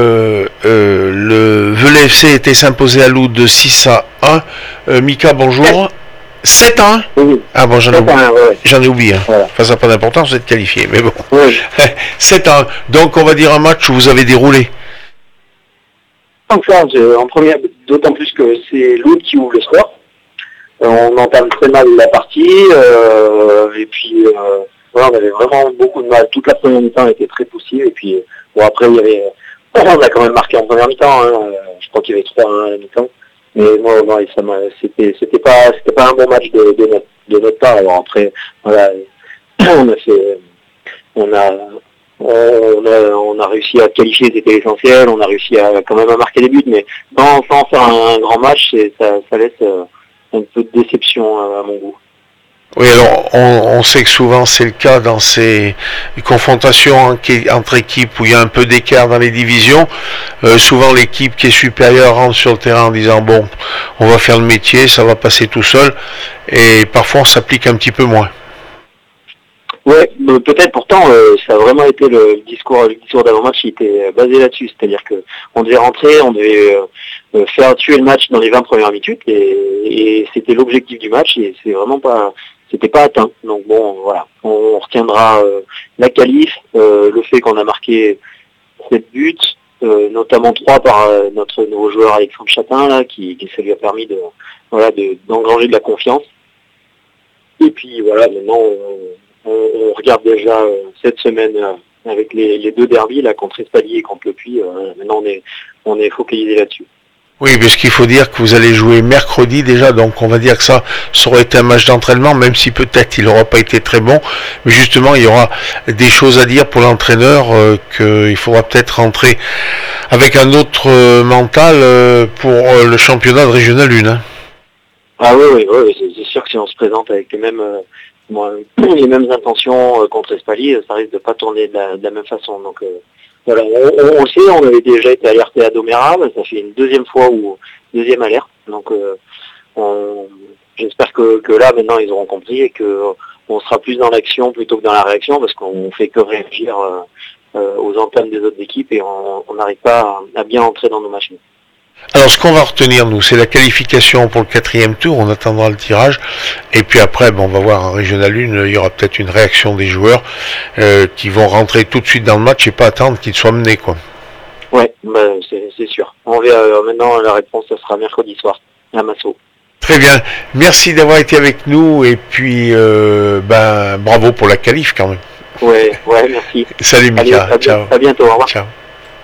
Le Velay FC était s'imposer à Loud de 6-1. Mika, bonjour. 7-1. Oui. Ah bon, j'en ai oublié. Ouais. J'en ai oublié. Voilà. Enfin, ça n'a pas d'importance, vous êtes qualifié, mais bon. Oui. 7-1. Donc, on va dire un match où vous avez déroulé. Donc ça, en première, d'autant plus que c'est l'autre qui ouvre le score. On entame très mal la partie, et puis voilà, on avait vraiment beaucoup de mal. Toute la première mi-temps était très poussive, et puis bon après il y avait, on a quand même marqué en première mi-temps. Je crois qu'il y avait 3-1 à la mi-temps. Mais moi, non, c'était pas un bon match de notre part. Alors après, voilà, on a réussi à qualifier, c'était l'essentiel. On a réussi à quand même à marquer des buts, mais sans faire un grand match, ça laisse un peu de déception à mon goût. Oui, alors on sait que souvent c'est le cas dans ces confrontations entre équipes où il y a un peu d'écart dans les divisions. Souvent l'équipe qui est supérieure rentre sur le terrain en disant bon, on va faire le métier, ça va passer tout seul. Et parfois on s'applique un petit peu moins. Ouais, peut-être pourtant ça a vraiment été le discours d'avant-match, il était basé là-dessus, c'est-à-dire que on devait rentrer, on devait faire tuer le match dans les 20 premières minutes et c'était l'objectif du match et c'était pas atteint. Donc bon, voilà, on retiendra la qualif, le fait qu'on a marqué 7 buts, notamment 3 par notre nouveau joueur Alexandre Chatin là, qui ça lui a permis d'engranger de la confiance. Et puis voilà, maintenant on regarde déjà cette semaine avec les deux derbys là contre Espalier et contre Le Puy. Maintenant on est focalisé là-dessus. Oui, parce qu'il faut dire que vous allez jouer mercredi déjà, donc on va dire que ça aurait été un match d'entraînement, même si peut-être il n'aura pas été très bon. Mais justement, il y aura des choses à dire pour l'entraîneur, qu'il faudra peut-être rentrer avec un autre mental pour le championnat de Régional 1. Hein. Ah oui, c'est sûr que si on se présente avec les mêmes intentions contre Espalier, ça risque de pas tourner de la même façon. Donc voilà, on le sait, on avait déjà été alerté à Doméral, ça fait une deuxième deuxième alerte. Donc j'espère que là maintenant ils auront compris et que on sera plus dans l'action plutôt que dans la réaction parce qu'on fait que réagir aux entames des autres équipes et on n'arrive pas à bien entrer dans nos machines. Alors ce qu'on va retenir nous, c'est la qualification pour le 4e tour, on attendra le tirage, et puis après on va voir en Régional 1, il y aura peut-être une réaction des joueurs qui vont rentrer tout de suite dans le match et pas attendre qu'ils soient menés quoi. Ouais, c'est sûr. On verra maintenant la réponse, ça sera mercredi soir à Massot. Très bien, merci d'avoir été avec nous et puis bravo pour la qualif quand même. Ouais, merci. Salut Mika, ciao. À bientôt, au revoir. Ciao.